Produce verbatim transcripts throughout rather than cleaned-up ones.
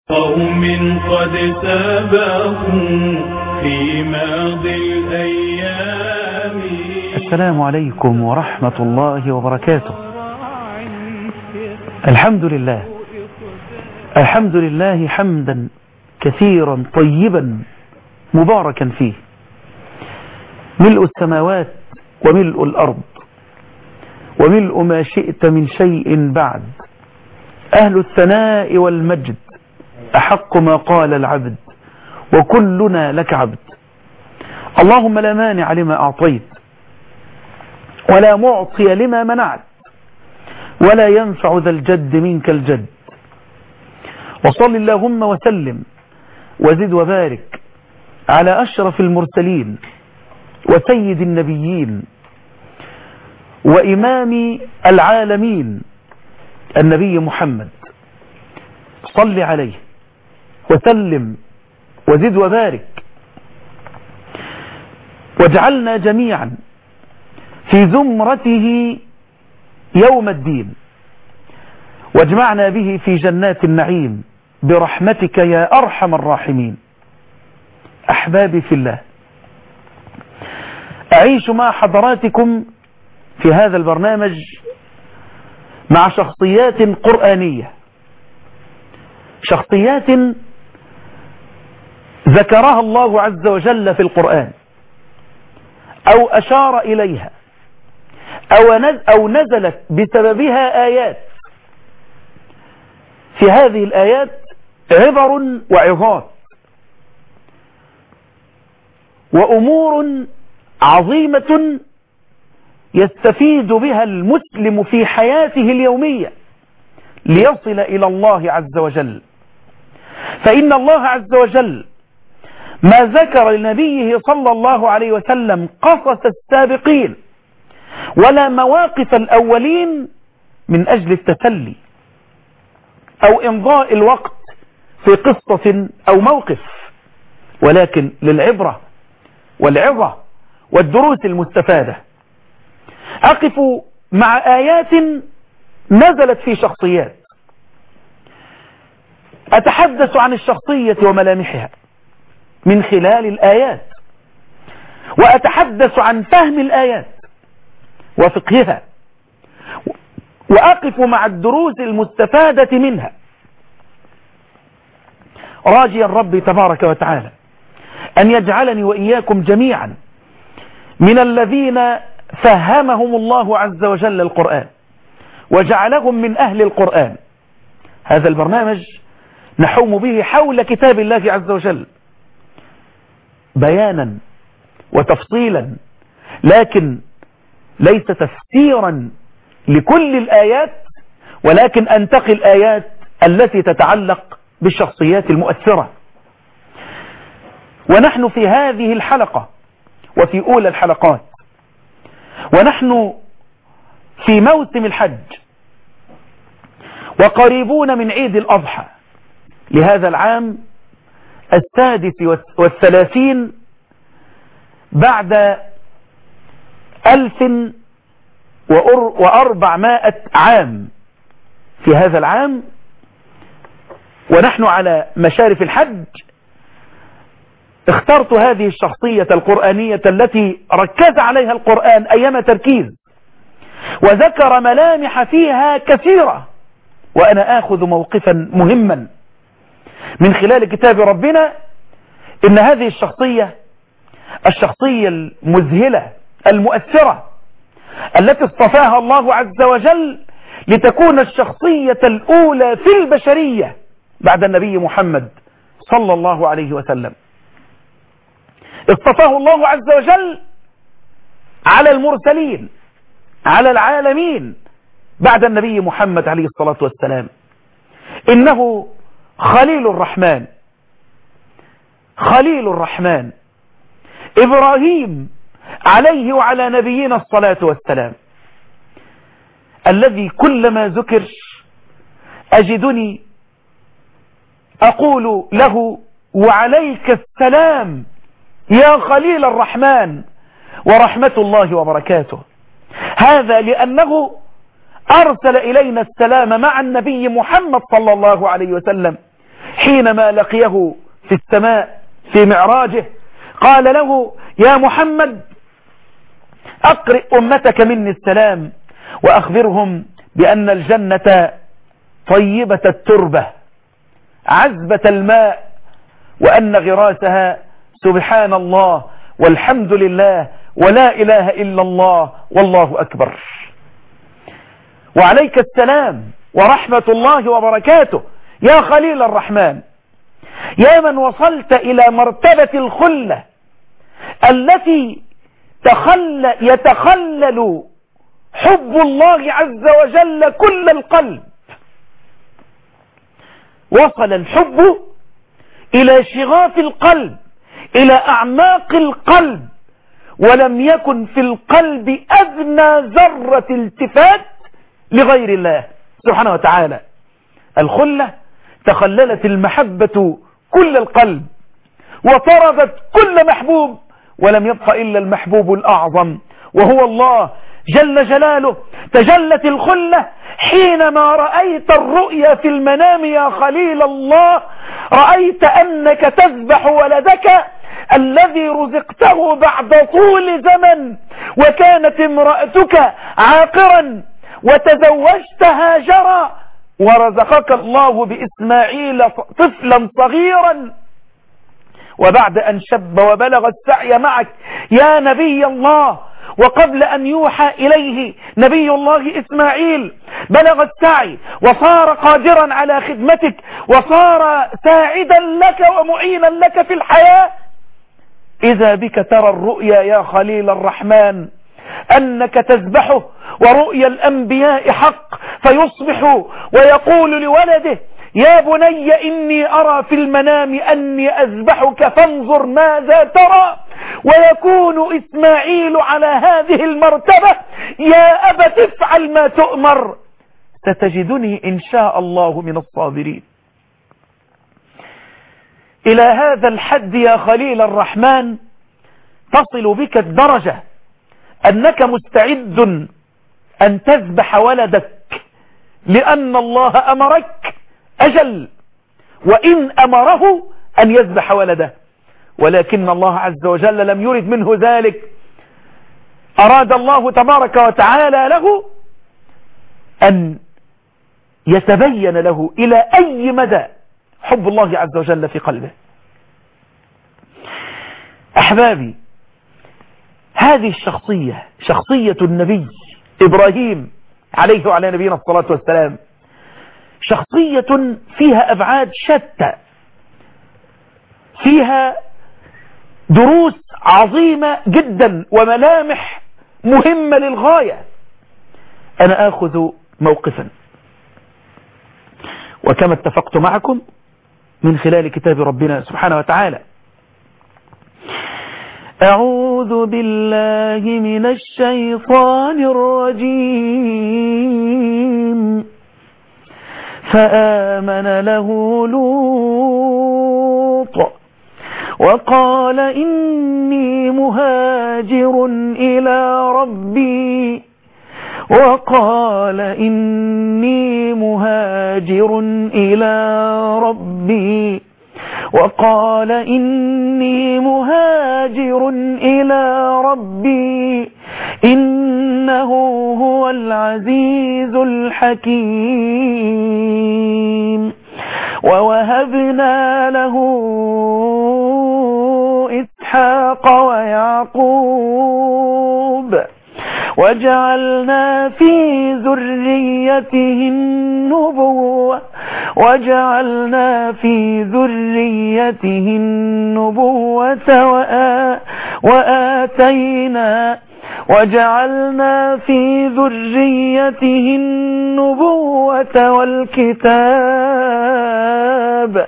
قوم قد سبقوا في ماضي الأيام. السلام عليكم ورحمة الله وبركاته. الحمد لله الحمد لله حمدا كثيرا طيبا مباركا فيه، ملء السماوات وملء الأرض وملء ما شئت من شيء بعد، أهل الثناء والمجد أحق ما قال العبد وكلنا لك عبد. اللهم لا مانع لما أعطيت ولا معطي لما منعت ولا ينفع ذا الجد منك الجد. وصل اللهم وسلم وزد وبارك على أشرف المرسلين وسيد النبيين وإمام العالمين النبي محمد، صل عليه وسلم وزد وبارك، واجعلنا جميعا في زمرته يوم الدين، واجمعنا به في جنات النعيم برحمتك يا أرحم الراحمين. أحبابي في الله، أعيش مع حضراتكم في هذا البرنامج مع شخصيات قرآنية، شخصيات ذكرها الله عز وجل في القرآن أو أشار إليها أو نزلت بسببها آيات. في هذه الآيات عبر وعظات وأمور عظيمة يستفيد بها المسلم في حياته اليومية ليصل إلى الله عز وجل. فإن الله عز وجل ما ذكر لنبيه صلى الله عليه وسلم قصص السابقين ولا مواقف الأولين من أجل التسلي أو إمضاء الوقت في قصة أو موقف، ولكن للعبرة والعظة والدروس المستفادة. أقف مع آيات نزلت في شخصيات، أتحدث عن الشخصية وملامحها من خلال الآيات، وأتحدث عن فهم الآيات وفقهها، وأقف مع الدروس المستفادة منها، راجيا ربي تبارك وتعالى أن يجعلني وإياكم جميعا من الذين فهمهم الله عز وجل القرآن وجعلهم من أهل القرآن. هذا البرنامج نحوم به حول كتاب الله عز وجل بيانا وتفصيلا، لكن ليس تفسيرا لكل الآيات، ولكن أنتقي الآيات التي تتعلق بالشخصيات المؤثرة. ونحن في هذه الحلقة وفي أولى الحلقات ونحن في موسم الحج وقريبون من عيد الأضحى لهذا العام السادس والثلاثين بعد ألف وأربعمائة عام. في هذا العام ونحن على مشارف الحج اخترت هذه الشخصية القرآنية التي ركز عليها القرآن أيما تركيز وذكر ملامح فيها كثيرة، وأنا آخذ موقفا مهما من خلال كتاب ربنا. إن هذه الشخصية الشخصية المذهلة المؤثرة التي اصطفاها الله عز وجل لتكون الشخصية الأولى في البشرية بعد النبي محمد صلى الله عليه وسلم. اصطفاه الله عز وجل على المرسلين على العالمين بعد النبي محمد عليه الصلاة والسلام. إنه خليل الرحمن خليل الرحمن إبراهيم عليه وعلى نبينا الصلاة والسلام، الذي كلما ذكر أجدني أقول له وعليك السلام يا خليل الرحمن ورحمة الله وبركاته. هذا لأنه أرسل إلينا السلام مع النبي محمد صلى الله عليه وسلم حينما لقيه في السماء في معراجه قال له يا محمد أقرئ أمتك مني السلام وأخبرهم بأن الجنة طيبة التربة عذبة الماء وأن غراسها سبحان الله والحمد لله ولا إله إلا الله والله أكبر. وعليك السلام ورحمة الله وبركاته يا خليل الرحمن، يا من وصلت إلى مرتبة الخلة التي تخل يتخلل حب الله عز وجل كل القلب. وصل الحب إلى شغاف القلب، إلى أعماق القلب، ولم يكن في القلب أدنى ذرة التفات لغير الله سبحانه وتعالى. الخلة تخللت المحبة كل القلب وطردت كل محبوب، ولم يبق إلا المحبوب الأعظم وهو الله جل جلاله. تجلت الخلة حينما رأيت الرؤيا في المنام يا خليل الله، رأيت أنك تذبح ولدك الذي رزقته بعد طول زمن، وكانت امرأتك عاقرا وتزوجت هاجرا، ورزقك الله بإسماعيل طفلا صغيرا، وبعد أن شب وبلغ السعي معك يا نبي الله، وقبل أن يوحى إليه نبي الله إسماعيل بلغ السعي وصار قادرا على خدمتك وصار ساعدا لك ومعينا لك في الحياة. إذا بك ترى الرؤيا يا خليل الرحمن أنك تذبحه، ورؤيا الأنبياء حق، فيصبح ويقول لولده يا بني إني أرى في المنام أني أذبحك فانظر ماذا ترى، ويكون إسماعيل على هذه المرتبة يا أبت افعل ما تؤمر ستجدني إن شاء الله من الصابرين. إلى هذا الحد يا خليل الرحمن تصل بك الدرجة أنك مستعد أن تذبح ولدك لأن الله أمرك، أجل وإن أمره أن يذبح ولده، ولكن الله عز وجل لم يرد منه ذلك. أراد الله تبارك وتعالى له أن يتبين له إلى أي مدى حب الله عز وجل في قلبه. أحبابي، هذه الشخصية شخصية النبي إبراهيم عليه وعلى نبينا الصلاة والسلام، شخصية فيها أبعاد شتى، فيها دروس عظيمة جدا وملامح مهمة للغاية. أنا آخذ موقفا، وكما اتفقت معكم من خلال كتاب ربنا سبحانه وتعالى. أعوذ بالله من الشيطان الرجيم. فآمن له لوط وقال إني مهاجر إلى ربي وقال إني مهاجر إلى ربي وقال إني مهاجر إلى ربي إنه هو العزيز الحكيم. ووهبنا له إسحاق ويعقوب وجعلنا في ذريته النبوة وجعلنا في ذريته النبوة وآ وآتينا وجعلنا في ذريته النبوة والكتاب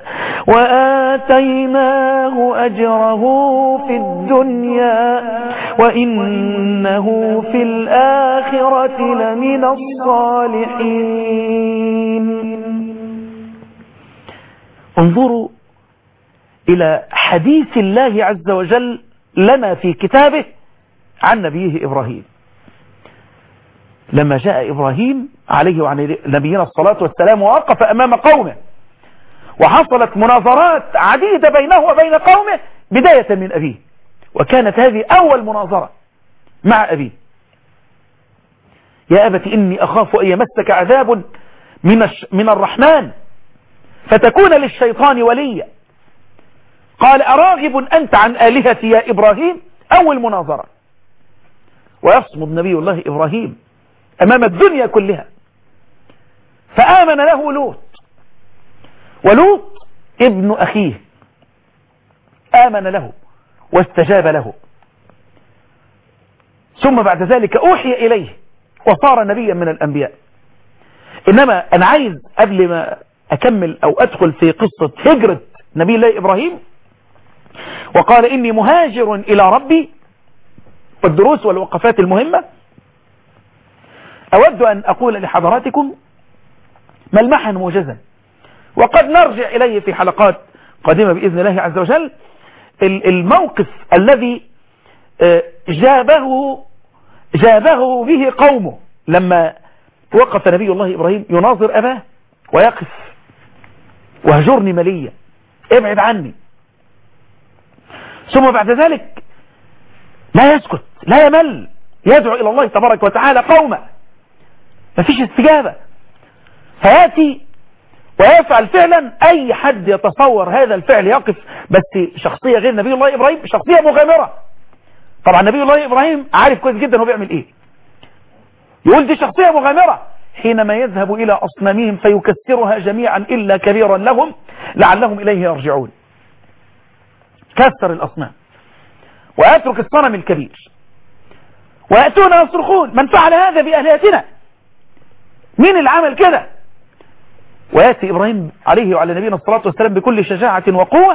وآتيناه أجره في الدنيا وإنه في الآخرة لمن الصالحين. انظروا إلى حديث الله عز وجل لنا في كتابه عن نبيه إبراهيم. لما جاء إبراهيم عليه وعلى نبينا الصلاة والسلام ووقف أمام قومه وحصلت مناظرات عديدة بينه وبين قومه بداية من أبيه، وكانت هذه أول مناظرة مع أبيه. يا أبت إني أخاف أن يمسك عذاب من, من الرحمن فتكون للشيطان وليا. قال أراغب أنت عن آلهتي يا إبراهيم؟ أول مناظرة. ويصمد نبي الله إبراهيم أمام الدنيا كلها، فآمن له لوط، ولوط ابن أخيه آمن له واستجاب له، ثم بعد ذلك أوحي إليه وصار نبيا من الأنبياء. إنما أنا عايز قبل ما أكمل أو أدخل في قصة هجرة نبي الله إبراهيم وقال إني مهاجر إلى ربي والدروس والوقفات المهمة، أود أن أقول لحضراتكم ملمحا موجزا وقد نرجع إليه في حلقات قادمة بإذن الله عز وجل. الموقف الذي جابه جابه به قومه لما وقف نبي الله إبراهيم يناظر أباه ويقف وهجرني مليا، ابعد عني. ثم بعد ذلك لا يسكت لا يمل، يدعو إلى الله تبارك وتعالى قومه، مفيش استجابة، فيأتي ويفعل فعلا. أي حد يتصور هذا الفعل يقف، بس شخصية غير نبي الله إبراهيم، شخصية مغامرة. طبعا نبي الله إبراهيم عارف كويس جدا هو بيعمل إيه، يقول دي شخصية مغامرة. حينما يذهب إلى أصنامهم فيكسرها جميعا إلا كبيرا لهم لعلهم إليه يرجعون، كسر الأصنام ويترك الصنم الكبير، ويأتون يصرخون من فعل هذا بآلهتنا؟ مين اللي عمل كده؟ ويأتي إبراهيم عليه وعلى نبينا الصلاة والسلام بكل شجاعة وقوة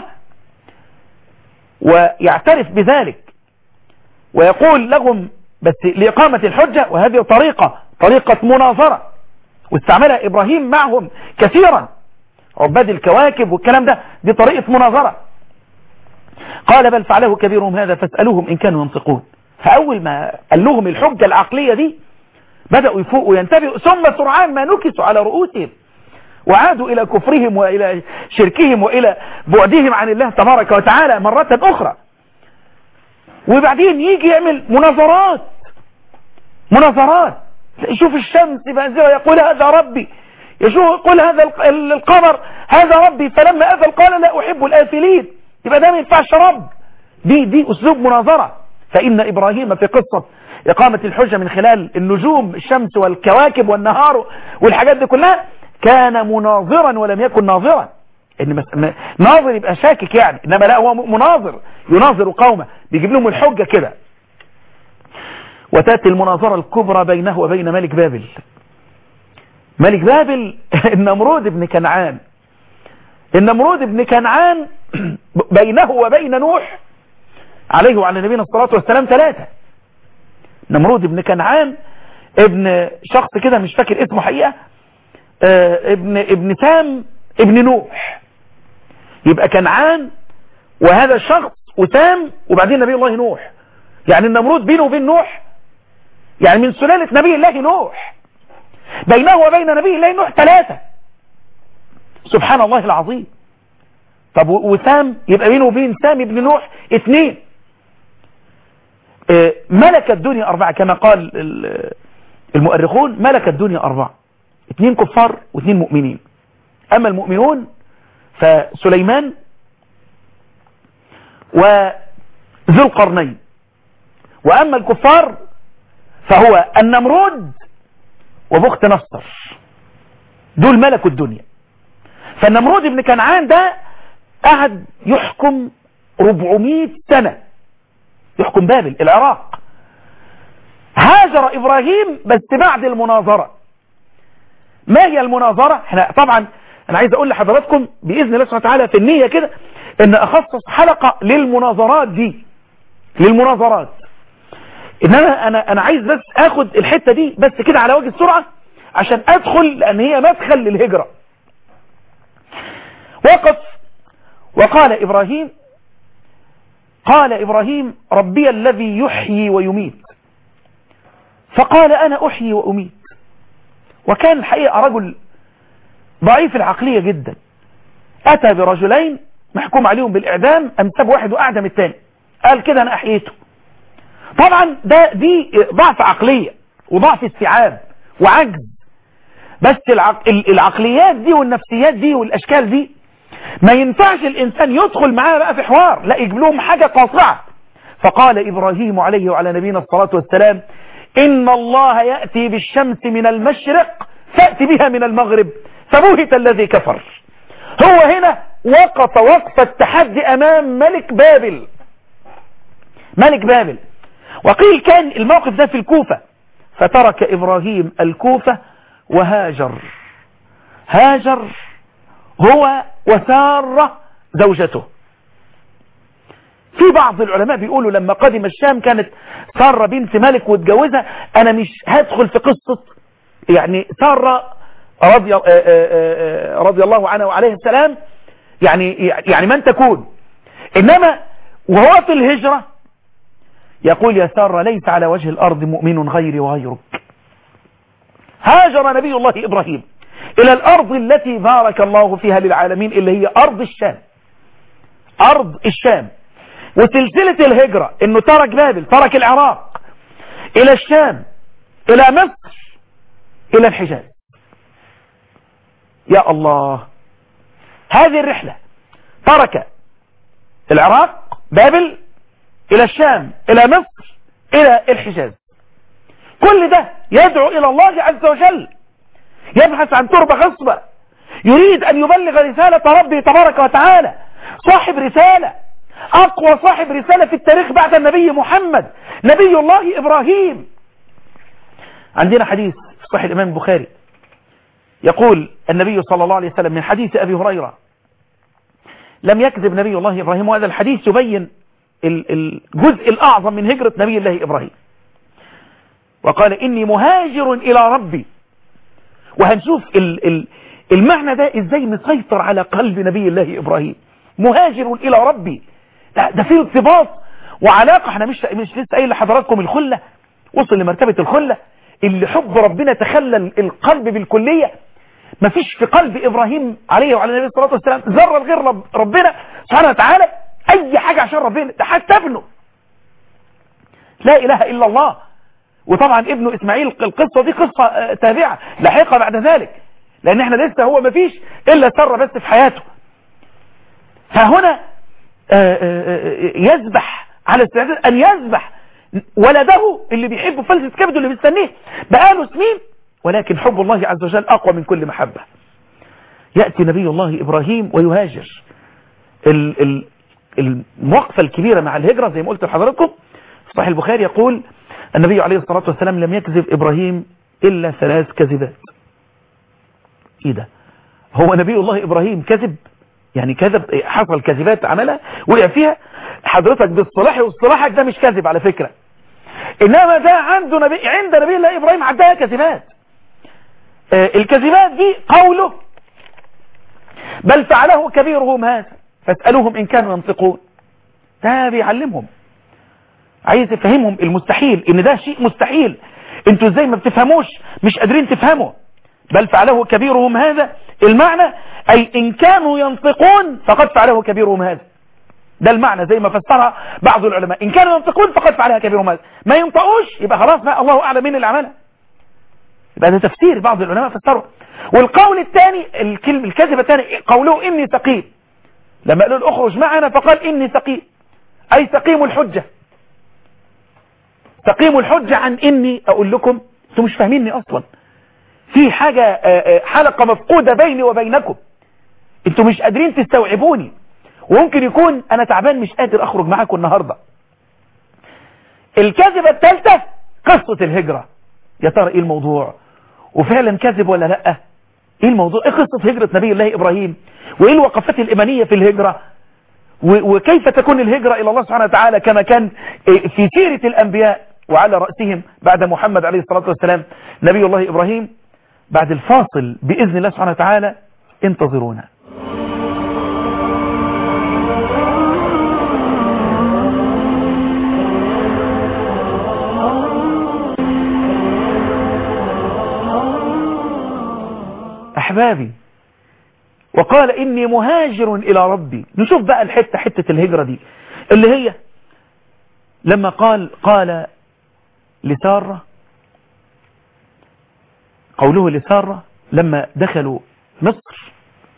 ويعترف بذلك ويقول لهم بس لإقامة الحجة، وهذه طريقة طريقة مناظرة واستعملها إبراهيم معهم كثيرا، عباد الكواكب والكلام ده، دي طريقة مناظرة. قال بل فعله كبيرهم هذا فاسألوهم إن كانوا ينطقون. فأول ما قال لهم الحجة العقلية دي بدأوا يفوقوا وينتبهوا، ثم سرعان ما نكسوا على رؤوسهم وعادوا إلى كفرهم وإلى شركهم وإلى بعدهم عن الله تبارك وتعالى مرة أخرى. وبعدين يجي يعمل مناظرات مناظرات يشوف الشمس بأنزلها يقول هذا ربي، يشوف يقول هذا القمر هذا ربي، فلما أذل قال لا أحب الآفلين، يبقى ده ما ينفعش رب. دي دي أسلوب مناظرة. فإن إبراهيم في قصة إقامة الحجة من خلال النجوم الشمس والكواكب والنهار والحاجات دي كلها كان مناظرا ولم يكن ناظرا. إن ناظر يبقى شاكك يعني، إنما لا، هو مناظر يناظر قومه، بيجيب لهم الحجة كده. وتأتي المناظرة الكبرى بينه وبين ملك بابل. ملك بابل النمرود بن كنعان. النمرود بن كنعان بينه وبين نوح عليه وعلى نبينا الصلاة والسلام ثلاثة. نمرود بن كنعان ابن شخص كده مش فاكر اسمه حقيقة، اه ابن ابن سام ابن نوح. يبقى كنعان وهذا الشخص وسام وبعدين نبي الله نوح، يعني النمرود بينه وبين نوح يعني من سلالة نبي الله نوح، بينه وبين نبي الله نوح ثلاثة. سبحان الله العظيم. طب وسام يبقى بينه وبين سام ابن نوح اثنين. اه ملك الدنيا أربعة كما قال المؤرخون، ملك الدنيا أربعة، اثنين كفار واثنين مؤمنين. أما المؤمنون فسليمان وذو القرنين، وأما الكفار فهو النمرود وبخت نصر، دول ملك الدنيا. فالنمرود بن كنعان ده قعد يحكم أربعمائة سنة، يحكم بابل العراق. هاجر إبراهيم بس بعد المناظرة. ما هي المناظرة؟ احنا طبعا انا عايز اقول لحضراتكم بإذن الله سبحانه وتعالى في النية كده ان اخصص حلقة للمناظرات دي، للمناظرات. انما انا انا عايز بس اخد الحتة دي بس كده على وجه السرعة عشان ادخل، لان هي مدخل للهجرة. وقف وقال إبراهيم، قال إبراهيم ربي الذي يحيي ويميت. فقال أنا أحيي وأميت. وكان الحقيقة رجل ضعيف العقلية جدا، أتى برجلين محكوم عليهم بالإعدام، أمسب واحد وأعدم الثاني، قال كده أنا أحييته. طبعا ده دي ضعف عقلية وضعف استيعاب وعجز. بس العق... العقليات دي والنفسيات دي والأشكال دي ما ينفعش الإنسان يدخل معاها بقى في حوار، لا يجيب لهم حاجة قاطعة. فقال إبراهيم عليه وعلى نبينا الصلاة والسلام: إن الله يأتي بالشمس من المشرق فأتي بها من المغرب فبهت الذي كفر. هو هنا وقف وقفة تحدي أمام ملك بابل، ملك بابل. وقيل كان الموقف ده في الكوفة، فترك إبراهيم الكوفة وهاجر. هاجر هو وسارة زوجته. في بعض العلماء بيقولوا لما قدم الشام كانت سارة بنت ملك واتجوزها. أنا مش هدخل في قصة يعني سارة رضي, رضي الله عنها وعليه السلام يعني, يعني من تكون، إنما وهو في الهجرة يقول: يا سارة ليس على وجه الأرض مؤمن غيري وغيرك. هاجر نبي الله إبراهيم إلى الأرض التي بارك الله فيها للعالمين اللي هي أرض الشام، أرض الشام. وسلسلة الهجرة إنه ترك بابل، ترك العراق، إلى الشام، إلى مصر، إلى الحجاز. يا الله، هذه الرحلة ترك العراق بابل إلى الشام إلى مصر إلى الحجاز. كل ده يدعو إلى الله عز وجل، يبحث عن تربة خصبة، يريد أن يبلغ رسالة ربه تبارك وتعالى. صاحب رسالة، أقوى صاحب رسالة في التاريخ بعد النبي محمد، نبي الله إبراهيم. عندنا حديث في صحيح الإمام البخاري يقول النبي صلى الله عليه وسلم من حديث أبي هريرة: لم يكذب نبي الله إبراهيم. وهذا الحديث يبين الجزء الأعظم من هجرة نبي الله إبراهيم. وقال: إني مهاجر إلى ربي. وهنشوف المعنى ده إزاي مسيطر على قلب نبي الله إبراهيم. مهاجر إلى ربي، ده فيه ارتباط وعلاقة. احنا مش مش لسه قايل لحضراتكم الخلة، وصل لمرتبة الخلة اللي حب ربنا تخلل القلب بالكلية. مفيش في قلب إبراهيم عليه وعلى النبي صلى الله عليه وسلم ذرة غير رب ربنا سبحانه وتعالى، أي حاجة عشان ربنا، ده حتى ابنه لا إله إلا الله. وطبعا ابنه إسماعيل القصة دي قصة تابعة لاحقة بعد ذلك، لأن احنا لسه هو مفيش إلا سر بس في حياته. فهنا يذبح على استعداد أن يذبح ولده اللي بيحبه فلسة كبده اللي بيستنيه بقاله سنين، ولكن حب الله عز وجل أقوى من كل محبة. يأتي نبي الله إبراهيم ويهاجر. الموقفة الكبيرة مع الهجرة زي ما قلت لحضراتكم في صحيح البخاري يقول النبي عليه الصلاة والسلام: لم يكذب إبراهيم إلا ثلاث كذبات. إيه ده؟ هو نبي الله إبراهيم كذب؟ يعني كذب، حصل كذبات عملها وقع فيها؟ حضرتك بالصلاح والصلاحك ده مش كذب على فكرة، إنما ده عنده نبي، عند نبي الله إبراهيم عندها كذبات. آه الكذبات دي قوله: بل فعله كبيرهم هذا فاسألوهم إن كانوا ينطقون. ده بيعلمهم، عايز يفهمهم المستحيل، إن ده شيء مستحيل، انتوا ازاي ما بتفهموش، مش قادرين تفهموا. بل فعله كبيرهم هذا، المعنى أي إن كانوا ينطقون فقد فعله كبيرهم هذا. ده المعنى زي ما فسرها بعض العلماء، إن كانوا ينطقون فقد فعلها كبيرهم هذا. ما ينطقوش يبقى خلاص بقى الله أعلم مين اللي عملها. يبقى ده تفسير بعض العلماء فسروا. والقول الثاني، الكلمة الكذبة الثاني، قوله إني سقيم. لما قالوا له اخرج معنا فقال إني سقيم، أي سقيم الحجة. سقيم الحجة عن إني أقول لكم انتوا مش فاهميني أصلا، في حاجة حلقة مفقودة بيني وبينكم، انتوا مش قادرين تستوعبوني، وممكن يكون أنا تعبان مش قادر أخرج معاكم النهاردة. الكذبة الثالثة قصة الهجرة. يا ترى إيه الموضوع؟ وفعلا كذب ولا لأ؟ إيه الموضوع؟ إيه قصة هجرة نبي الله إبراهيم؟ وإيه الوقفات الإيمانية في الهجرة؟ وكيف تكون الهجرة إلى الله سبحانه وتعالى كما كان في سيرة الأنبياء، وعلى رأسهم بعد محمد عليه الصلاة والسلام نبي الله إبراهيم؟ بعد الفاصل بإذن الله سبحانه وتعالى، انتظرونا. أحبابي، وقال إني مهاجر إلى ربي. نشوف بقى الحتة حتة الهجرة دي اللي هي لما قال قال لسارة، قوله لسارة لما دخلوا مصر،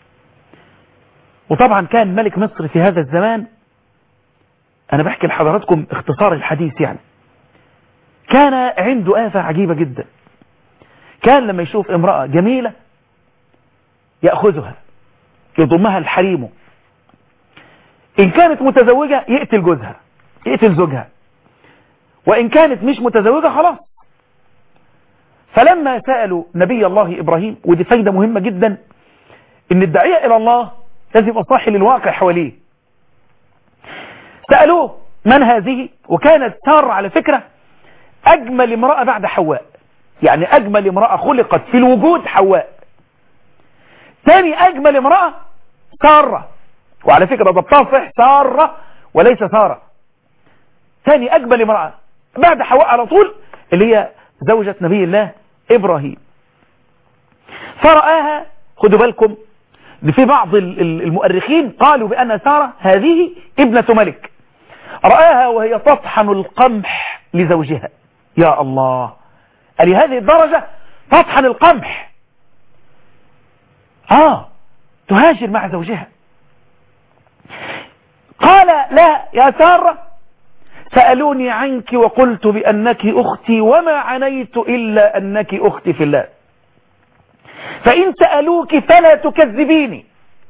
وطبعا كان ملك مصر في هذا الزمان، أنا بحكي لحضراتكم اختصار الحديث يعني، كان عنده آفة عجيبة جدا. كان لما يشوف امرأة جميلة يأخذها يضمها لحريمه، إن كانت متزوجة يقتل جوزها يقتل زوجها، وإن كانت مش متزوجة خلاص. فلما سألوا نبي الله إبراهيم، ودي فايدة مهمة جدا، إن الداعية إلى الله لازم يبقى صاحي للواقع حواليه. سألوه من هذه؟ وكانت سارة على فكرة أجمل امرأة بعد حواء، يعني أجمل امرأة خلقت في الوجود حواء، ثاني أجمل امرأة سارة، وعلى فكرة ده بتصح سارة وليس سارة، ثاني أجمل امرأة بعد حواء على طول اللي هي زوجة نبي الله إبراهيم. فرآها، خدوا بالكم في بعض المؤرخين قالوا بأن سارة هذه ابنة ملك، رآها وهي تطحن القمح لزوجها. يا الله، لهذه الدرجة تطحن القمح، آه تهاجر مع زوجها. قال لا يا سارة، سألوني عنك وقلت بأنك أختي وما عنيت إلا أنك أختي في الله، فإن سألوك فلا تكذبيني،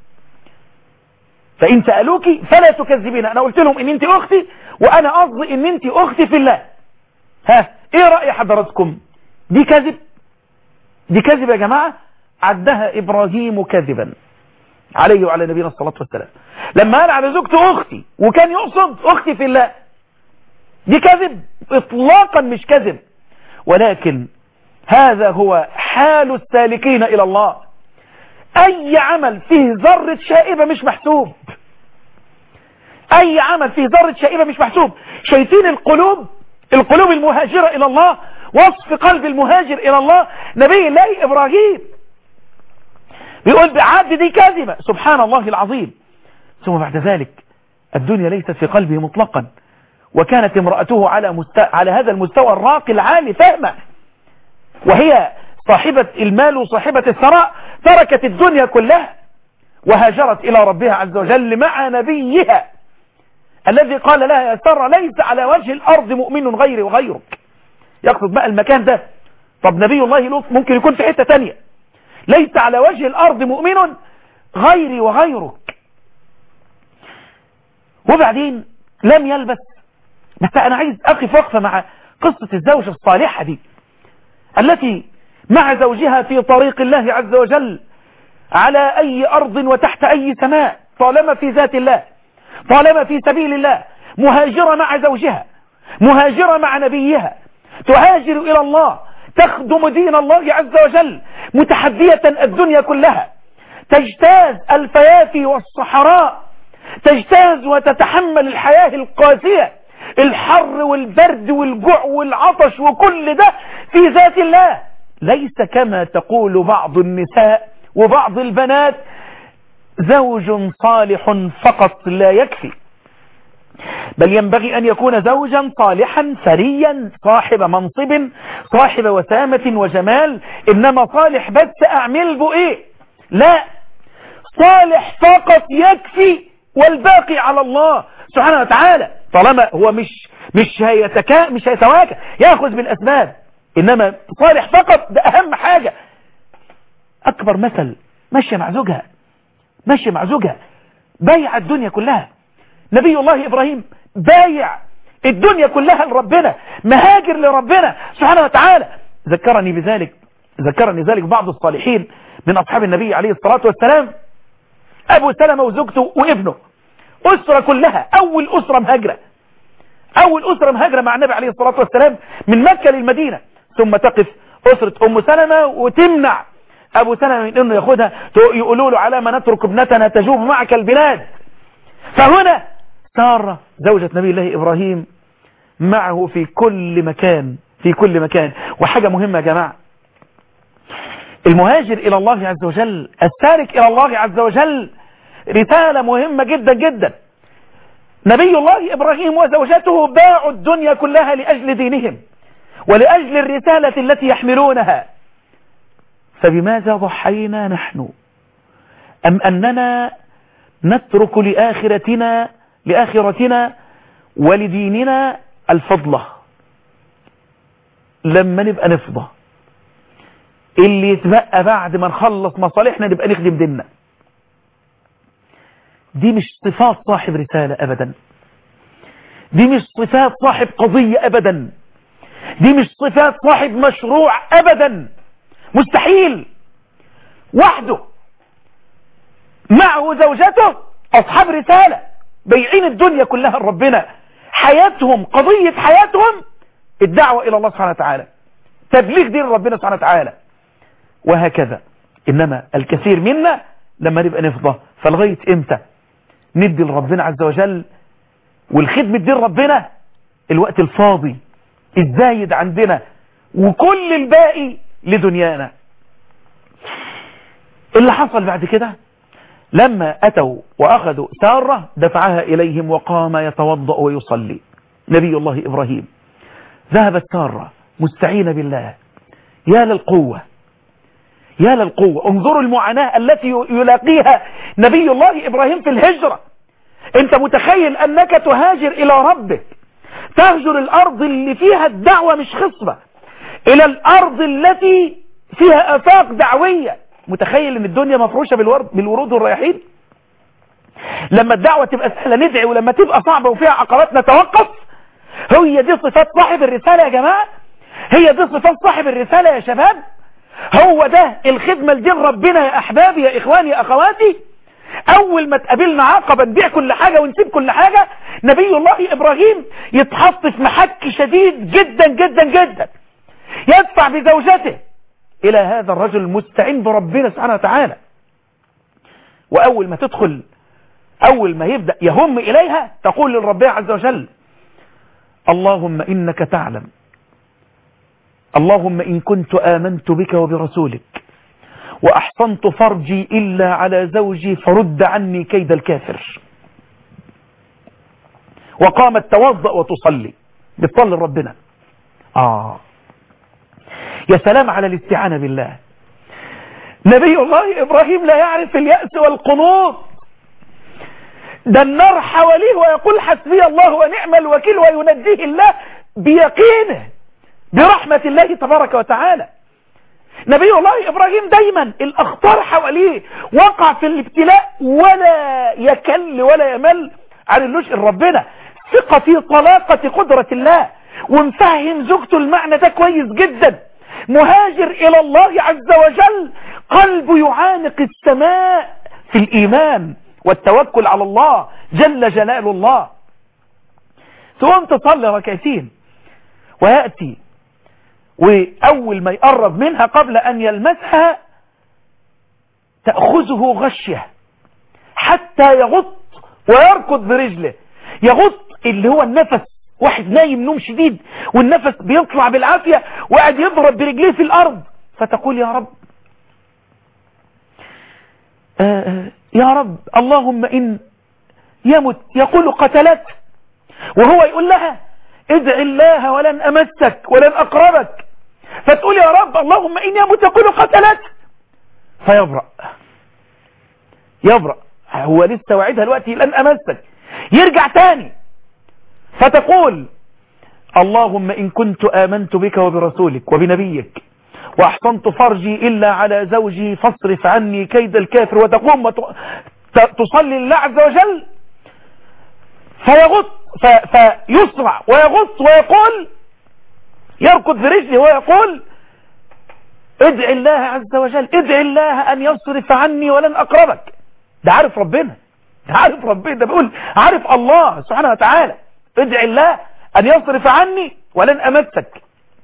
فإن سألوك فلا تكذبيني. أنا قلت لهم إن أنت أختي، وأنا قصدي إن أنت أختي في الله. ها إيه رأي حضراتكم؟ دي كذب؟ دي كذب يا جماعة. عدها إبراهيم كذبا عليه وعلى نبينا الصلاة والسلام لما قال على زوجته أختي وكان يقصد أختي في الله. دي كذب إطلاقا، مش كذب، ولكن هذا هو حال السالكين إلى الله. أي عمل فيه ذرة شائبة مش محسوب، أي عمل فيه ذرة شائبة مش محسوب. شايفين القلوب القلوب المهاجرة إلى الله، وصف قلب المهاجر إلى الله نبي الله إبراهيم بيقول بعد دي كاذبة، سبحان الله العظيم. ثم بعد ذلك الدنيا ليست في قلبه مطلقا، وكانت امرأته على مست... على هذا المستوى الراقي العالي فهمة، وهي صاحبة المال وصاحبة الثراء، تركت الدنيا كلها وهاجرت إلى ربها عز وجل مع نبيها الذي قال لها يا سارة ليس على وجه الأرض مؤمن غيري وغيرك. يقصد بقى المكان ده. طب نبي الله لوط ممكن يكون في حتة تانية. ليس على وجه الأرض مؤمن غيري وغيرك. وبعدين لم يلبث، بس أنا عايز أقف وقفة مع قصة الزوجة الصالحة دي التي مع زوجها في طريق الله عز وجل على أي أرض وتحت أي سماء، طالما في ذات الله، طالما في سبيل الله، مهاجرة مع زوجها، مهاجرة مع نبيها، تهاجر إلى الله، تخدم دين الله عز وجل، متحدية الدنيا كلها، تجتاز الفيافي والصحراء، تجتاز وتتحمل الحياة القاسية، الحر والبرد والجوع والعطش وكل ده في ذات الله. ليس كما تقول بعض النساء وبعض البنات زوج صالح فقط لا يكفي، بل ينبغي أن يكون زوجا صالحا ثريا صاحب منصب صاحب وسامة وجمال. إنما صالح بس أعمل به إيه؟ لا، صالح فقط يكفي والباقي على الله سبحانه وتعالى. طالما هو مش مش هيتكا مش هيتواكى ياخذ بالأسباب، إنما صالح فقط ده أهم حاجة. أكبر مثل ماشية مع زوجها، ماشية مع زوجها بايع الدنيا كلها. نبي الله إبراهيم بايع الدنيا كلها لربنا، مهاجر لربنا سبحانه وتعالى. ذكرني بذلك ذكرني ذلك بعض الصالحين من أصحاب النبي عليه الصلاة والسلام، أبو سلمة وزوجته وابنه، أسرة كلها، أول أسرة مهاجرة أول أسرة مهاجرة مع النبي عليه الصلاة والسلام من مكة للمدينة. ثم تقف أسرة أم سلمة وتمنع أبو سلمة من أنه يأخذها، يقولوا له على ما نترك ابنتنا تجوب معك البلاد. فهنا سارة زوجة نبي الله إبراهيم معه في كل مكان، في كل مكان. وحاجة مهمة يا جماعة، المهاجر إلى الله عز وجل، السالك إلى الله عز وجل، رسالة مهمة جدا جدا. نبي الله إبراهيم وزوجته باعوا الدنيا كلها لأجل دينهم ولأجل الرسالة التي يحملونها. فبماذا ضحينا نحن؟ أم أننا نترك لآخرتنا لآخرتنا ولديننا الفضلة لما نبقى نفضى، اللي يتبقى بعد ما نخلص مصالحنا نبقى نخدم ديننا؟ دي مش صفات صاحب رسالة أبدا، دي مش صفات صاحب قضية أبدا، دي مش صفات صاحب مشروع أبدا. مستحيل وحده معه زوجته أصحاب رسالة بيعين الدنيا كلها لربنا، حياتهم قضية حياتهم الدعوة إلى الله سبحانه وتعالى، تبليغ دين ربنا سبحانه وتعالى، وهكذا. إنما الكثير منا لما نبقى نفضى، فلغاية إمتى ندي لربنا عز وجل والخدمة دين ربنا؟ الوقت الفاضي الزايد عندنا وكل الباقي لدنيانا. اللي حصل بعد كده لما أتوا وأخذوا سارة دفعها إليهم وقام يتوضأ ويصلي. نبي الله إبراهيم ذهبت سارة مستعينة بالله. يا للقوة، يا للقوة. انظروا المعاناة التي يلاقيها نبي الله إبراهيم في الهجرة. انت متخيل أنك تهاجر إلى ربك، تهجر الأرض اللي فيها الدعوة مش خصبة إلى الأرض التي فيها آفاق دعوية. متخيل ان الدنيا مفروشة بالورد بالورود والرياحين؟ لما الدعوة تبقى سهلة ندعي، ولما تبقى صعبة وفيها عقبات نتوقف. هي دي صفات صاحب الرسالة يا جماعة، هي دي صفات صاحب الرسالة يا شباب، هو ده الخدمة لدين ربنا يا أحبابي يا إخواني يا أخواتي. أول ما تقابلنا عقبة نبيع كل حاجة ونسيب كل حاجة، نبي الله إبراهيم يتحط في محك شديد جدا جدا جدا، يدفع بزوجته إلى هذا الرجل المستعين بربنا سبحانه وتعالى. وأول ما تدخل، أول ما يبدأ يهم إليها، تقول للرب عز وجل: اللهم إنك تعلم، اللهم إن كنت آمنت بك وبرسولك وأحصنت فرجي إلا على زوجي فرد عني كيد الكافر. وقامت توضأ وتصلي، بتصلي ربنا. آه يا سلام على الاستعانة بالله. نبي الله إبراهيم لا يعرف اليأس والقنوط، ده النار حواليه ويقول حسبي الله ونعم الوكيل، وينجيه الله بيقينه برحمة الله تبارك وتعالى. نبي الله إبراهيم دايما الأخطار حواليه، وقع في الابتلاء ولا يكل ولا يمل عن اللجوء لربنا، ثقة في طلاقة قدرة الله، ومفهم زوجته المعنى ده كويس جدا. مهاجر إلى الله عز وجل، قلبه يعانق السماء في الإيمان والتوكل على الله جل جلال الله. ثم تصلي ركعتين ويأتي، وأول ما يقرب منها قبل أن يلمسها تأخذه غشية حتى يغط ويركض برجله. يغط اللي هو النفس، واحد نايم نوم شديد والنفس بيطلع بالعافية وقاعد يضرب برجليه في الأرض، فتقول: يا رب آه يا رب اللهم إن يمت، يقول قتلت، وهو يقول لها: ادع الله ولن أمسك ولن أقربك. فتقول: يا رب اللهم إن يمت، يقول قتلت، فيبرأ يبرأ هو لسه وعدها الوقت لن أمسك. يرجع تاني فتقول: اللهم إن كنت آمنت بك وبرسولك وبنبيك وأحصنت فرجي إلا على زوجي فاصرف عني كيد الكافر. وتقوم تصلي لله عز وجل، فيغط فيسرع ويغط ويقول، يركض برجله ويقول: ادع الله عز وجل، ادع الله أن يصرف عني ولن أقربك. ده عارف ربنا، ده عارف ربنا، ده بيقول عارف الله سبحانه وتعالى. ادع الله أن يصرف عني ولن أمسك.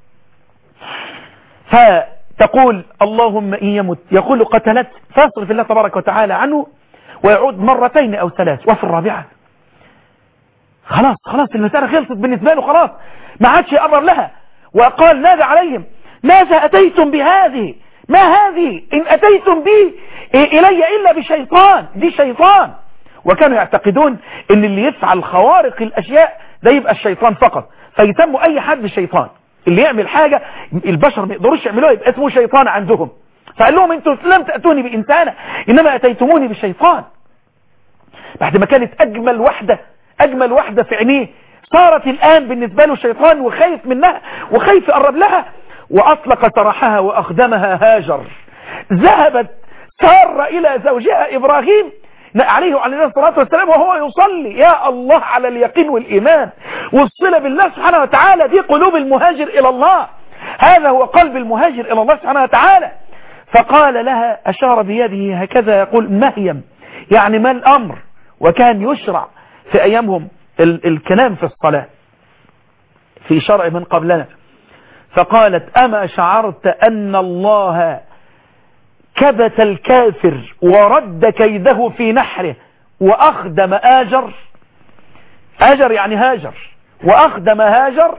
فتقول: اللهم إن يمت، يقول قتلت، فاصرف الله تبارك وتعالى عنه، ويعود مرتين أو ثلاث. وفي الرابعة خلاص خلاص المسألة خلصت بالنسبة له، خلاص ما عادش يقرر لها. وقال: نادى عليهم: ماذا أتيتم بهذه؟ ما هذه إن أتيتم بي إلي إلا بشيطان، دي شيطان. وكانوا يعتقدون ان اللي يفعل خوارق الاشياء ده يبقى الشيطان فقط، فيسموا اي حد شيطان. اللي يعمل حاجة البشر ما يقدروش يعملوها يبقى اسمه شيطان عندهم. فقال لهم انتوا لم تأتوني بإنسانة إنما أتيتموني بشيطان. بعد ما كانت أجمل واحدة أجمل واحدة في عينيه صارت الآن بالنسبة له شيطان، وخايف منها وخايف يقرب لها. وأطلق سراحها وأخدمها هاجر. ذهبت سارة إلى زوجها إبراهيم عليه وعلى الصلاة والسلام وهو يصلي. يا الله على اليقين والإيمان والصلة بالله سبحانه وتعالى. دي قلوب المهاجر إلى الله، هذا هو قلب المهاجر إلى الله سبحانه وتعالى. فقال لها، أشار بيده هكذا يقول مهيم، يعني ما الأمر. وكان يشرع في أيامهم ال الكلام في الصلاة في شرع من قبلنا. فقالت أما شعرت أن الله كبت الكافر ورد كيده في نحره وأخدم آجر. آجر يعني هاجر، وأخدم هاجر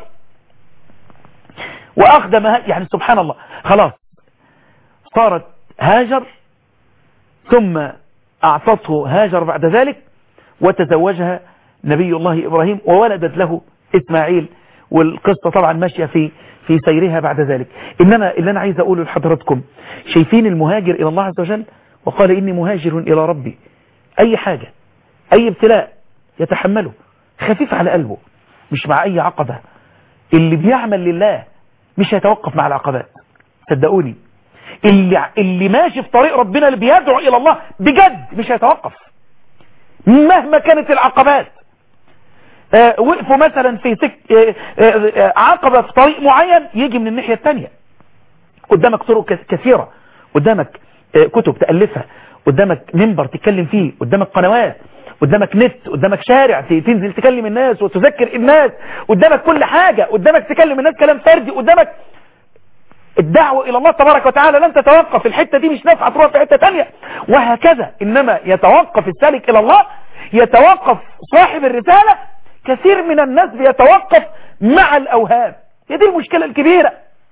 وأخدم هاجر يعني سبحان الله. خلاص صارت هاجر، ثم أعطته هاجر بعد ذلك وتزوجها نبي الله إبراهيم وولدت له إسماعيل. والقصة طبعا ماشية في في سيرها بعد ذلك. إنما اللي أنا عايز أقوله لحضراتكم، شايفين المهاجر إلى الله عز وجل وقال إني مهاجر إلى ربي. أي حاجة أي ابتلاء يتحمله خفيف على قلبه، مش مع أي عقبة. اللي بيعمل لله مش هيتوقف مع العقبات، صدقوني. اللي, اللي ماشي في طريق ربنا اللي بيدعو إلى الله بجد مش هيتوقف مهما كانت العقبات. آه وقفوا مثلا في سك آه آه عقبة في طريق معين، يجي من الناحية الثانية. قدامك طرق كثيرة، قدامك آه كتب تألفها، قدامك منبر تتكلم فيه، قدامك قنوات، قدامك نت، قدامك شارع تنزل تكلم الناس وتذكر الناس، قدامك كل حاجة، قدامك تكلم الناس كلام فردي، قدامك الدعوة إلى الله تبارك وتعالى لن تتوقف. الحتة دي مش نافعة تروح في حتة تانية، وهكذا. إنما يتوقف السالك إلى الله، يتوقف صاحب الرسالة. كثير من الناس بيتوقف مع الأوهام، هي دي المشكلة الكبيرة.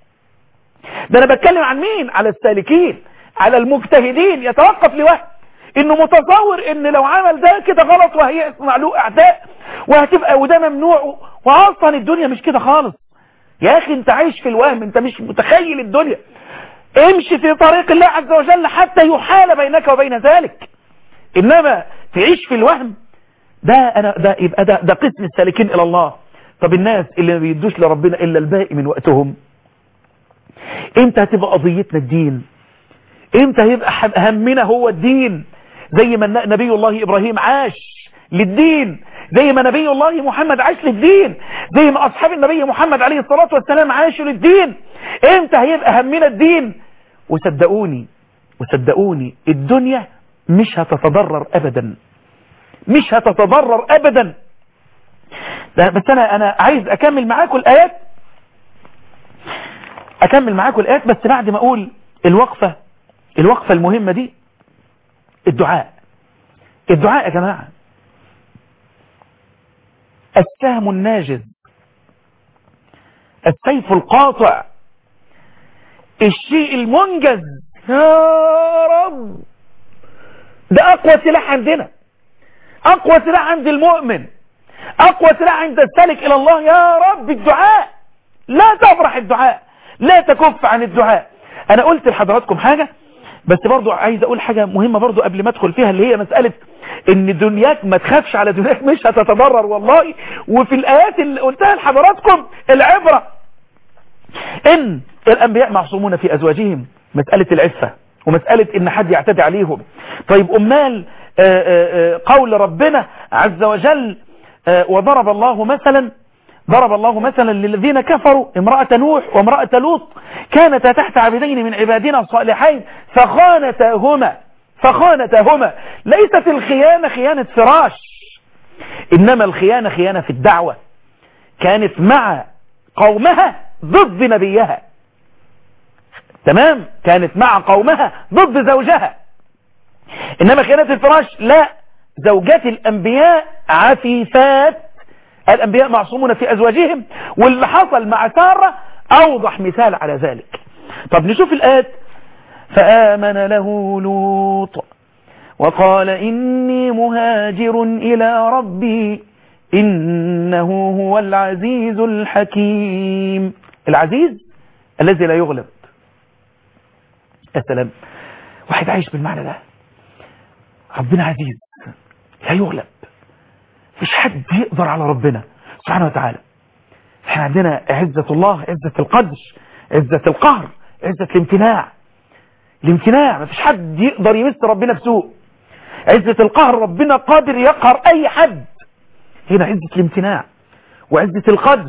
ده أنا بتكلم عن مين؟ على السالكين، على المجتهدين. يتوقف لوهم إنه متصور إن لو عمل ده كده غلط وهيصنع له أعداء وهتبقى وده ممنوع، وأصلا الدنيا مش كده خالص. يا أخي أنت عايش في الوهم، أنت مش متخيل الدنيا. امشي في طريق الله عز وجل حتى يحال بينك وبين ذلك. إنما تعيش في الوهم ده أنا ده يبقى ده, ده قسم السالكين إلى الله. طب الناس اللي ما بيدوش لربنا إلا الباقي من وقتهم، امتى هتبقى قضيتنا الدين؟ امتى هيبقى همنا هو الدين؟ زي ما نبي الله إبراهيم عاش للدين، زي ما نبي الله محمد عاش للدين، زي ما أصحاب النبي محمد عليه الصلاة والسلام عاشوا للدين. امتى هيبقى همنا الدين؟ وصدقوني وصدقوني الدنيا مش هتتضرر أبدا، مش هتتضرر أبدا. بس أنا أنا عايز أكمل معاكم الآيات، أكمل معاكم الآيات بس بعد ما أقول الوقفة الوقفة المهمة دي. الدعاء الدعاء يا جماعة السهم الناجز، السيف القاطع، الشيء المنجز. يا رب ده أقوى سلاح عندنا، أقوى سلاح عند المؤمن، أقوى سلاح عند السالك إلى الله. يا رب الدعاء، لا تفرح الدعاء، لا تكف عن الدعاء. أنا قلت لحضراتكم حاجة بس برضو عايز أقول حاجة مهمة برضو قبل ما أدخل فيها، اللي هي مسألة إن دنياك ما تخافش على دنياك، مش هتتضرر والله. وفي الآيات اللي قلتها لحضراتكم العبرة إن الأنبياء معصومون في أزواجهم، مسألة العفة ومسألة إن حد يعتدي عليهم. طيب أمال قول ربنا عز وجل وضرب الله مثلا ضرب الله مثلا للذين كفروا امرأة نوح وامرأة لوط كانتا تحت عبدين من عبادنا صالحين فخانتاهما فخانتاهما. ليست الخيانة خيانة فراش، إنما الخيانة خيانة في الدعوة. كانت مع قومها ضد نبيها، تمام، كانت مع قومها ضد زوجها. إنما خيانة الفراش لا، زوجات الأنبياء عفيفات، الأنبياء معصومون في أزواجهم. واللي حصل مع سارة أوضح مثال على ذلك. طب نشوف الآيات فآمن له لوط وقال إني مهاجر إلى ربي إنه هو العزيز الحكيم. العزيز الذي لا يغلب. يا سلام، واحد عايش بالمعنى ده. ربنا عزيز لا يغلب، مش حد يقدر على ربنا سبحانه وتعالى. احنا عندنا عزة الله، عزة القدر، عزة القهر، عزة الامتناع. الامتناع مفيش حد يقدر يمس ربنا بسوء. عزة القهر ربنا قادر يقهر اي حد. هنا عزة الامتناع وعزة القدر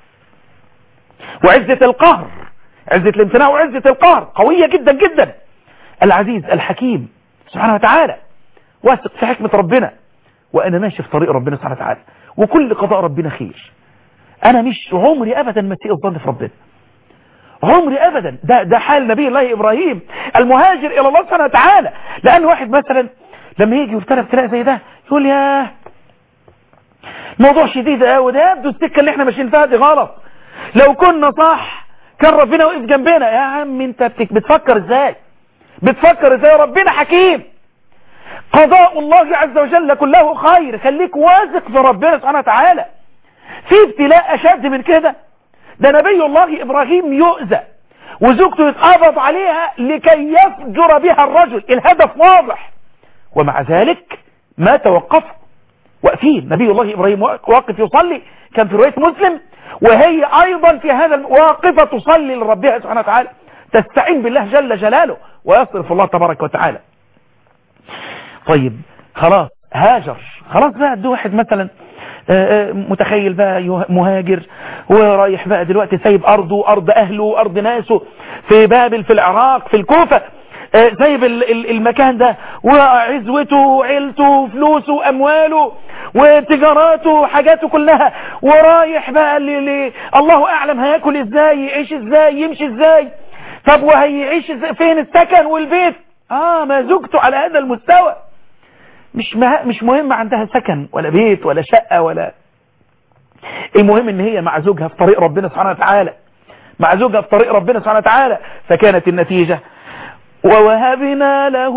وعزة القهر. عزة الامتناع وعزة القهر قوية جدا جدا. العزيز الحكيم سبحانه وتعالى، واثق في حكمة ربنا، وانا ماشي في طريق ربنا سبحانه وتعالى، وكل قضاء ربنا خير. انا مش عمري ابدا ما اسيء الظن في ربنا، عمري ابدا. ده ده حال نبي الله ابراهيم المهاجر الى الله سبحانه وتعالى. لان واحد مثلا لما يجي يبتلى ابتلاء زي ده يقول ياه الموضوع شديد قوي، ده يبدو السكه اللي احنا ماشيين فيها دي غلط، لو كنا صح كان ربنا وقف جنبنا. يا عم انت بتفكر ازاي؟ بتفكر ازاي؟ ربنا حكيم، قضاء الله عز وجل كله خير. خليك واثق في ربنا سبحانه وتعالى. في ابتلاء اشد من كده؟ ده نبي الله ابراهيم يؤذى وزوجته يتقبض عليها لكي يفجر بها الرجل، الهدف واضح، ومع ذلك ما توقفوا واقفين. نبي الله ابراهيم واقف يصلي، كان في رواية مسلم، وهي ايضا في هذا الواقفة تصلي لربها سبحانه وتعالى، تستعين بالله جل جلاله ويصرف الله تبارك وتعالى. طيب خلاص هاجر، خلاص بقى ده واحد مثلا متخيل بقى مهاجر ورايح بقى دلوقتي سايب ارضه، ارض اهله، ارض ناسه في بابل، في العراق، في الكوفة، سايب المكان ده وعزوته وعيلته فلوسه وامواله وتجاراته وحاجاته كلها، ورايح بقى اللي الله اعلم هياكل ازاي، يعيش ازاي، يمشي ازاي. طب وهيعيش ازاي؟ فين السكن والبيت؟ اه ما زوجته على هذا المستوى مش مه... مش مهم عندها سكن ولا بيت ولا شقة ولا، المهم ان هي مع زوجها في طريق ربنا سبحانه وتعالى، مع زوجها في طريق ربنا سبحانه وتعالى. فكانت النتيجة ووهبنا له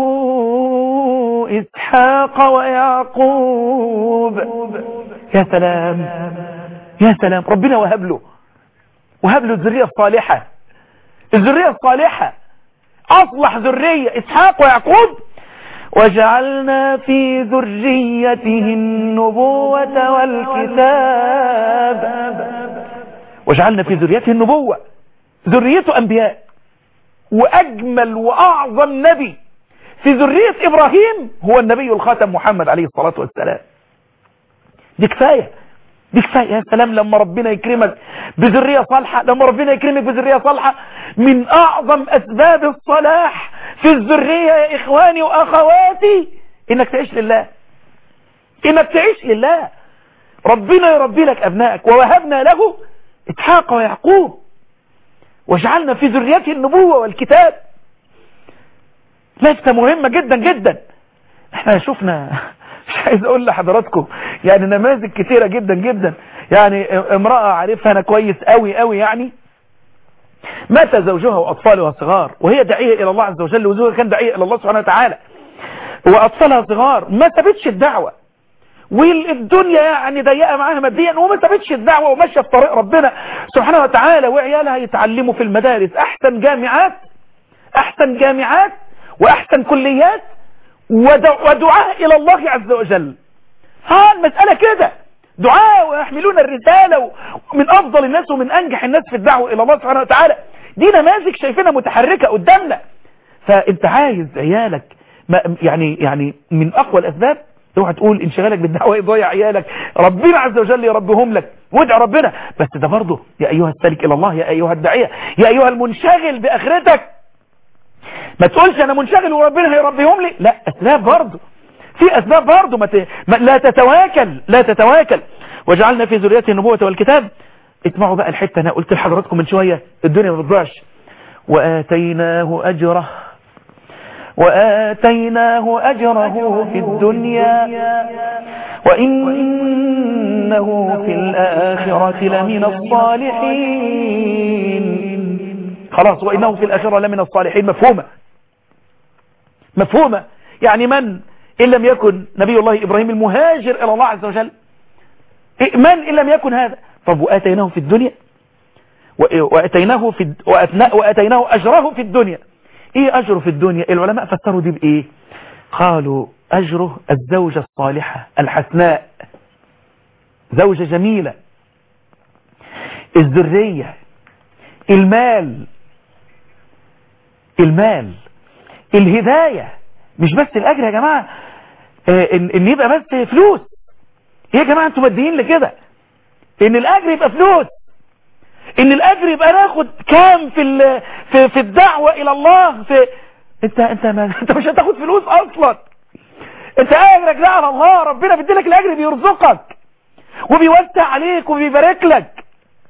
إسحاق ويعقوب. يا سلام يا سلام، ربنا وهب له وهب له الذرية الصالحة، الذرية الصالحة، أصلح ذرية إسحاق ويعقوب. وجعلنا في ذريته النبوة والكتاب. وجعلنا في ذريته النبوة، ذريته أنبياء، وأجمل وأعظم نبي في ذرية إبراهيم هو النبي الخاتم محمد عليه الصلاة والسلام. دي كفاية، دي كفاية. يا سلام لما ربنا يكرمك بذرية صالحة، لما ربنا يكرمك بذرية صالحة. من أعظم أسباب الصلاح في الذرية يا إخواني وأخواتي إنك تعيش لله، إنك تعيش لله. ربنا يربي لك أبنائك. ووهبنا له إسحاق ويعقوب وجعلنا في ذريته النبوة والكتاب. لفتة مهمة جدا جدا. احنا شفنا مش عايز اقول لحضراتكم يعني نماذج كتيرة جدا جدا. يعني امرأة عارفها انا كويس قوي قوي، يعني مات زوجها واطفالها صغار وهي داعية الى الله عز وجل، وزوجها كان داعية الى الله سبحانه وتعالى، واطفالها صغار، ما سابتش الدعوة، والدنيا يعني ضيقه معاها ماديا وما سابتش الدعوه وماشيه في طريق ربنا سبحانه وتعالى، وعيالها يتعلموا في المدارس، احسن جامعات، احسن جامعات واحسن كليات، ودعاء الى الله عز وجل. ها المساله كده، دعاء ويحملون الرساله، ومن افضل الناس ومن انجح الناس في الدعوه الى الله سبحانه وتعالى. دي نماذج شايفينها متحركه قدامنا. فانت عايز عيالك يعني يعني من اقوى الاسباب، اوعى تقول انشغالك بالدعوه يضيع عيالك، ربنا عز وجل يربيهم لك، وادعي ربنا. بس ده برضه يا ايها السالك الى الله، يا ايها الداعيه، يا ايها المنشغل باخرتك، ما تقولش انا منشغل وربنا هيربيهم لي، لا، اسباب برضه، في اسباب برضه، ما, ت... ما لا تتواكل، لا تتواكل. وجعلنا في ذريته النبوة والكتاب. اسمعوا بقى الحته انا قلت لحضراتكم من شويه، الدنيا ما بتضيعش. واتيناه اجره وآتيناه أجره في الدنيا وإنه في الآخرة لمن الصالحين. خلاص، وإنه في الآخرة لمن الصالحين مفهومة. مفهومة. يعني من إن لم يكن نبي الله إبراهيم المهاجر إلى الله عز وجل، من إن لم يكن هذا؟ طب وآتيناه في الدنيا وآتيناه, في وآتيناه أجره في الدنيا. إيه أجره في الدنيا؟ العلماء فسروا دي بإيه؟ قالوا أجره الزوجة الصالحة الحسناء، زوجة جميلة، الذرية، المال المال الهداية. مش بس الأجر يا جماعة إن, إن يبقى بس فلوس. إيه يا جماعة أنتم مديين لكده؟ إن الأجر يبقى فلوس، إن الأجر يبقى ناخد كام في في في الدعوة إلى الله. في أنت أنت ما أنت مش هتاخد فلوس أصلا، أنت أجرك ده على الله. ربنا بيديلك الأجر، بيرزقك وبيوسع عليك وبيبارك لك.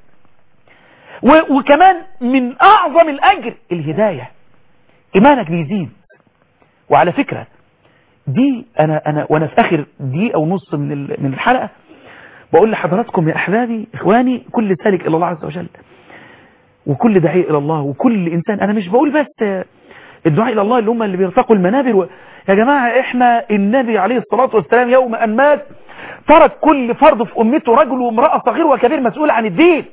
وكمان من أعظم الأجر الهداية، إيمانك بيزيد. وعلى فكرة دي أنا أنا وأنا في آخر دقيقة ونص من من الحلقة بقول لحضراتكم يا أحبابي إخواني، كل سالك إلى الله عز وجل وكل داعية إلى الله وكل إنسان، أنا مش بقول بس الدعاء إلى الله اللي هم اللي بيرتقوا المنابر و... يا جماعة إحنا النبي عليه الصلاة والسلام يوم أن مات ترك كل فرد في أمته رجل وامرأة صغير وكبير مسؤول عن الدين.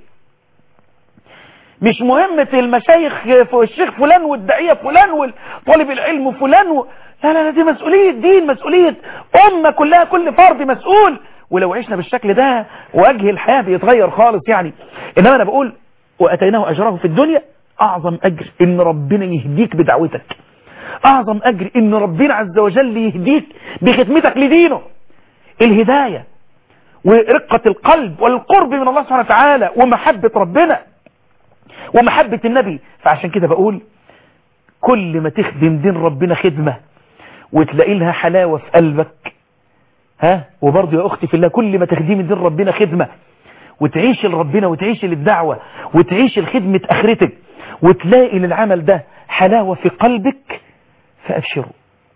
مش مهمة المشايخ الشيخ فلان والداعية فلان وطالب العلم فلان و... لا لا لا، دي مسؤولية دين، مسؤولية أمة كلها، كل فرد مسؤول. ولو عشنا بالشكل ده وجه الحياة بيتغير خالص يعني. إنما أنا بقول وأتيناه أجره في الدنيا، أعظم أجر إن ربنا يهديك بدعوتك، أعظم أجر إن ربنا عز وجل يهديك بخدمتك لدينه. الهداية ورقة القلب والقرب من الله سبحانه وتعالى ومحبة ربنا ومحبة النبي. فعشان كده بقول كل ما تخدم دين ربنا خدمة وتلاقي لها حلاوة في قلبك، ها وبرضه يا أختي في الله كل ما تخدمي دين ربنا خدمة وتعيش لربنا وتعيش للدعوة وتعيش لخدمة آخرتك وتلاقي للعمل ده حلاوة في قلبك، فأبشروا.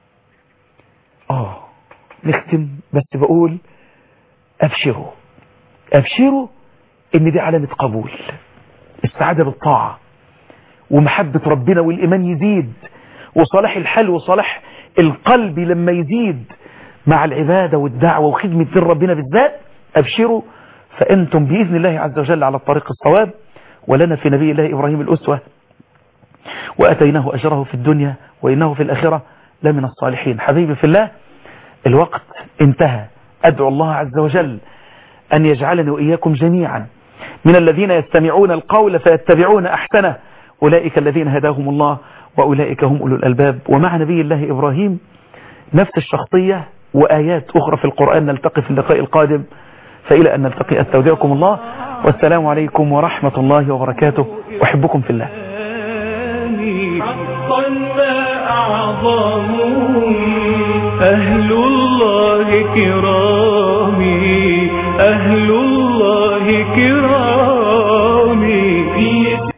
آه نختم بس بقول أبشروا أبشروا إن دي علامة قبول، السعادة بالطاعة ومحبة ربنا والإيمان يزيد وصلاح الحال وصلاح القلب لما يزيد مع العبادة والدعوة وخدمة دين ربنا بالذات. أبشروا فأنتم بإذن الله عز وجل على الطريق الصواب، ولنا في نبي الله إبراهيم الأسوة، وأتيناه أجره في الدنيا وإنه في الآخرة لمن الصالحين. حبيبي في الله الوقت انتهى. أدعو الله عز وجل أن يجعلني وإياكم جميعا من الذين يستمعون القول فيتبعون أحسنه، أولئك الذين هداهم الله وأولئك هم أولو الألباب. ومع نبي الله إبراهيم نفس الشخصية وآيات أخرى في القرآن. نلتقي في اللقاء القادم، فإلى أن نلتقي أستودعكم الله والسلام عليكم ورحمة الله وبركاته، أحبكم في الله. حقا ما أعظمهم أهل الله كرامي، أهل الله كرامي.